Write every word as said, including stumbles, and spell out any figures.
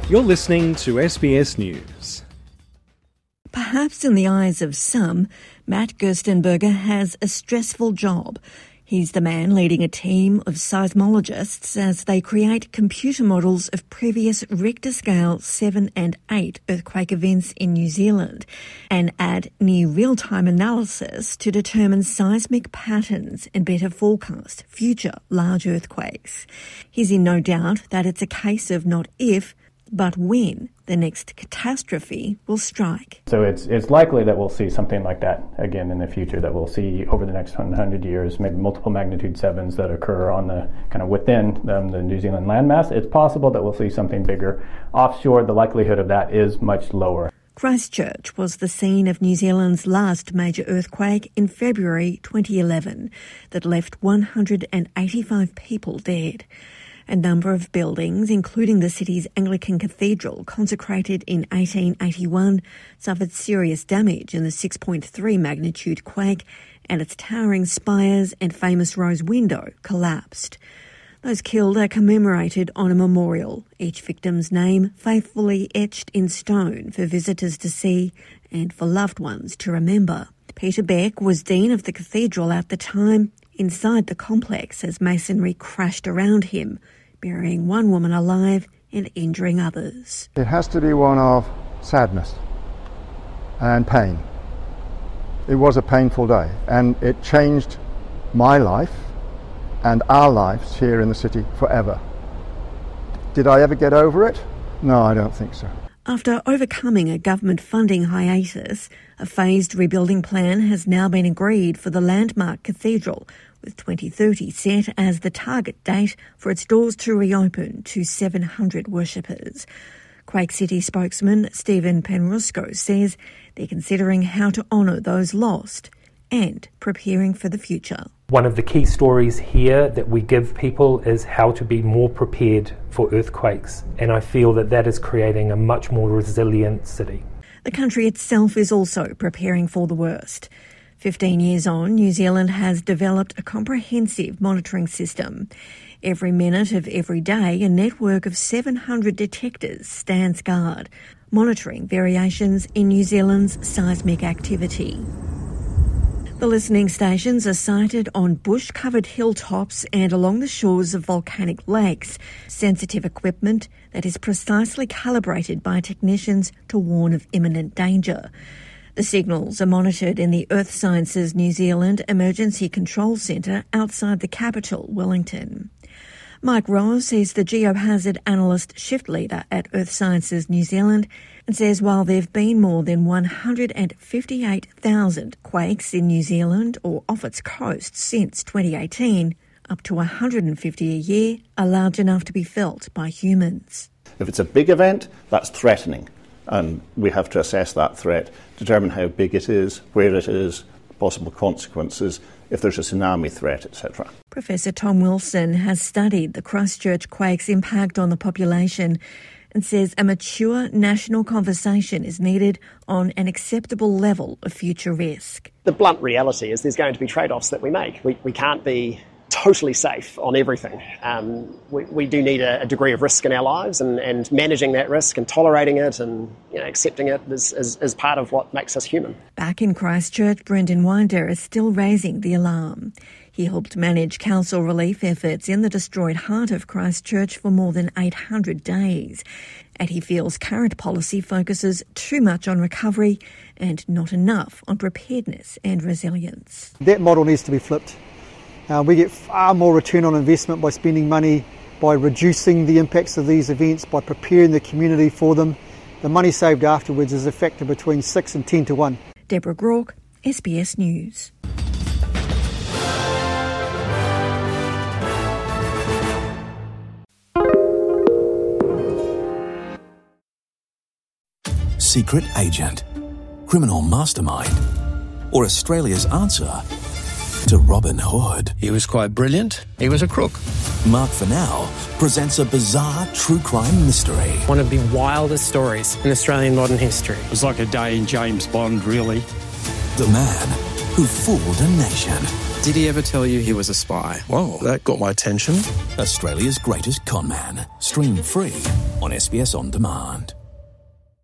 You're listening to S B S News. Perhaps in the eyes of some, Matt Gerstenberger has a stressful job. He's the man leading a team of seismologists as they create computer models of previous Richter scale seven and eight earthquake events in New Zealand and add near real-time analysis to determine seismic patterns and better forecast future large earthquakes. He's in no doubt that it's a case of not if, but when the next catastrophe will strike. So it's it's likely that we'll see something like that again in the future, that we'll see over the next one hundred years, maybe multiple magnitude sevens that occur on the kind of within um, the New Zealand landmass. It's possible that we'll see something bigger. Offshore, the likelihood of that is much lower. Christchurch was the scene of New Zealand's last major earthquake in February twenty eleven that left one hundred eighty-five people dead. A number of buildings, including the city's Anglican Cathedral, consecrated in eighteen eighty-one, suffered serious damage in the six point three magnitude quake, and its towering spires and famous rose window collapsed. Those killed are commemorated on a memorial, each victim's name faithfully etched in stone for visitors to see and for loved ones to remember. Peter Beck was Dean of the Cathedral at the time, inside the complex as masonry crashed around him, burying one woman alive and injuring others. It has to be one of sadness and pain. It was a painful day, and it changed my life and our lives here in the city forever. Did I ever get over it? No, I don't think so. After overcoming a government funding hiatus, a phased rebuilding plan has now been agreed for the landmark cathedral, with twenty thirty set as the target date for its doors to reopen to seven hundred worshippers. Quake City spokesman Stephen Penrusco says they're considering how to honour those lost and preparing for the future. One of the key stories here that we give people is how to be more prepared for earthquakes, and I feel that that is creating a much more resilient city. The country itself is also preparing for the worst. Fifteen years on, New Zealand has developed a comprehensive monitoring system. Every minute of every day, a network of seven hundred detectors stands guard, monitoring variations in New Zealand's seismic activity. The listening stations are sited on bush-covered hilltops and along the shores of volcanic lakes, sensitive equipment that is precisely calibrated by technicians to warn of imminent danger. The signals are monitored in the Earth Sciences New Zealand Emergency Control Centre outside the capital, Wellington. Mike Ross is the geohazard analyst shift leader at Earth Sciences New Zealand and says while there have been more than one hundred fifty-eight thousand quakes in New Zealand or off its coast since twenty eighteen, up to one hundred fifty a year are large enough to be felt by humans. If it's a big event, that's threatening. And we have to assess that threat, determine how big it is, where it is, possible consequences, if there's a tsunami threat, et cetera. Professor Tom Wilson has studied the Christchurch quake's impact on the population and says a mature national conversation is needed on an acceptable level of future risk. The blunt reality is there's going to be trade-offs that we make. We, we can't be totally safe on everything. Um, we, we do need a, a degree of risk in our lives, and, and managing that risk and tolerating it and you know, accepting it is, is, is part of what makes us human. Back in Christchurch, Brendan Winder is still raising the alarm. He helped manage council relief efforts in the destroyed heart of Christchurch for more than eight hundred days. And he feels current policy focuses too much on recovery and not enough on preparedness and resilience. That model needs to be flipped. Uh, we get far more return on investment by spending money, by reducing the impacts of these events, by preparing the community for them. The money saved afterwards is a factor between six and ten to one. Deborah Grauke, S B S News. Secret agent, criminal mastermind, or Australia's answer to Robin Hood. He was quite brilliant. He was a crook. Mark Fennell presents a bizarre true crime mystery. One of the wildest stories in Australian modern history. It was like a day in James Bond, really. The man who fooled a nation. Did he ever tell you he was a spy? Whoa, that got my attention. Australia's Greatest Con Man. Stream free on S B S On Demand.